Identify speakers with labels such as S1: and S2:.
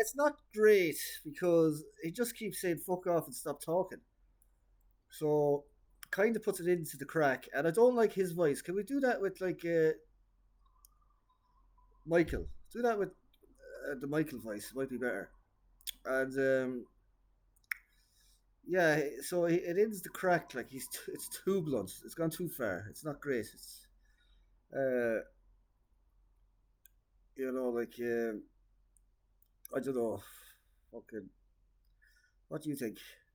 S1: it's not great because he just keeps saying "fuck off" and "stop talking." So kind of puts it into the crack, and I don't like his voice. Can we do that with like Michael? Do that with the Michael voice. It might be better. And yeah, so it ends the crack like it's too blunt. It's gone too far. It's not great. It's uh, like I don't know. Fucking, what do you think?